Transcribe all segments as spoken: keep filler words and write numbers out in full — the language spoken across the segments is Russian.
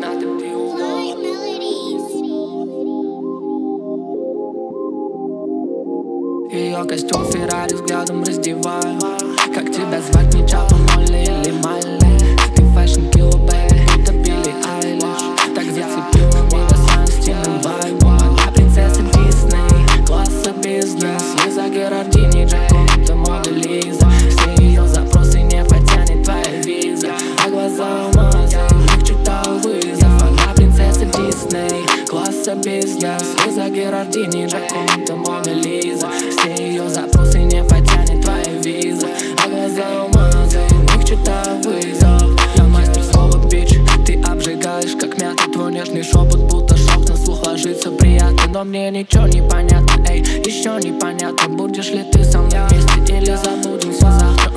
Ее костюм Феррари взглядом раздеваю. Как тебя звать, не Чапа, Молли или Майли? Ты фэшн килл, бэй, будто Билли Айлиш. Так зацепила меня своим стильным вайбом. Она принцесса Дисней, класса бизнес. Лиза Герардини, Джаконда, Мона Лиза. Все ее запросы не потянет твоя виза. А глаза алмазы, в них читал вызов. Она принцесса Дисней, класса бизнес. Лиза Герардини, Джаконда, Мона Лиза. Все ее запросы не потянет твоя виза. А глаза алмазы, в них читал вызов. Я мастер слова, бич, ты обжигаешь как мята. Твой нежный шепот, будто шок на слух ложится приятно. Но мне ничего не понятно, эй, еще непонятно. Будешь ли ты со мной вместе или забудемся завтра?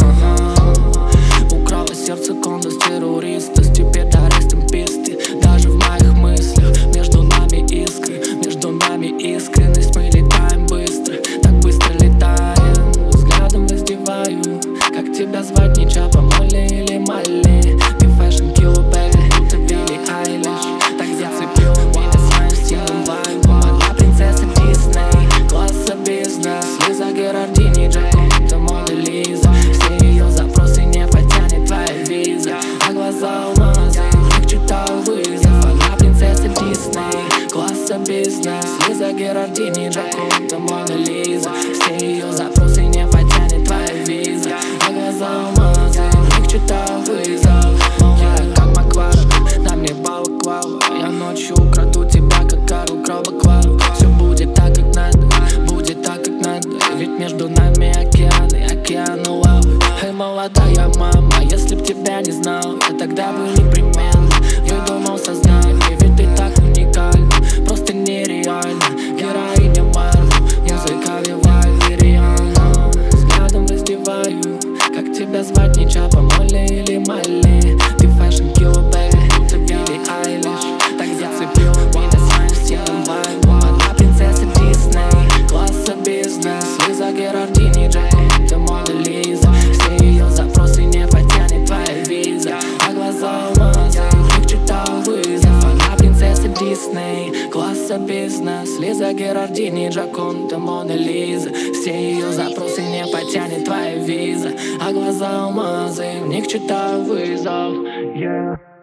Ага. Украла сердце кондо с террориста. Теперь аристом писты. Даже в моих мыслях между нами искры, между нами искренность. Мы летаем быстро, так быстро летаем. Взглядом раздеваю. Как тебя звать, не Чапа, Молли или Майли? Ты фэшн килл, бэби, будто Билли Айлиш. Так зацепила меня своим стильным вайбом. Она принцесса Дисней, класса бизнес. Лиза Герардини, Джаконда, Мона Лиза. Все ее запросы не потянет твоя виза. А глаза алмазы, в них читал вызов. Она принцесса Дисней, класса бизнес. Лиза Герардини, Джаконда, Мона Лиза. Все ее запросы не потянет твоя виза. А глаза алмазы, в них читал вызов. Я как Маквара, на мне балаклава. Я ночью украду тебя, как Карл Кровоклару. Все будет так, как надо, будет так, как надо. Ведь между нами океаны, океаны лавы. Эй, молодая мама, если б тебя не знал, я тогда бы непременно выдумал сознание. Ведь ты так уникальна, просто нереально. Героиня Марвел, музыка Вивальди, Риhanna. Взглядом раздеваю. Как тебя звать, не Чапа, Молли или Майли? Ты фэшн килл, бэби, будто Билли Айлиш. Так зацепила меня своим стильным вайбом. Она принцесса Дисней, класса бизнес. Лиза Герардини, Джаконда, Мона Лиза. Все ее запросы не потянет твоя виза. А глаза алмазы, в них читал вызов. Она принцесса Дисней, класса бизнес. Лиза Герардини, Джаконда, Мона Лиза. Все ее запросы не потянет твоя виза. А глаза алмазы, в них читал вызов. Yeah.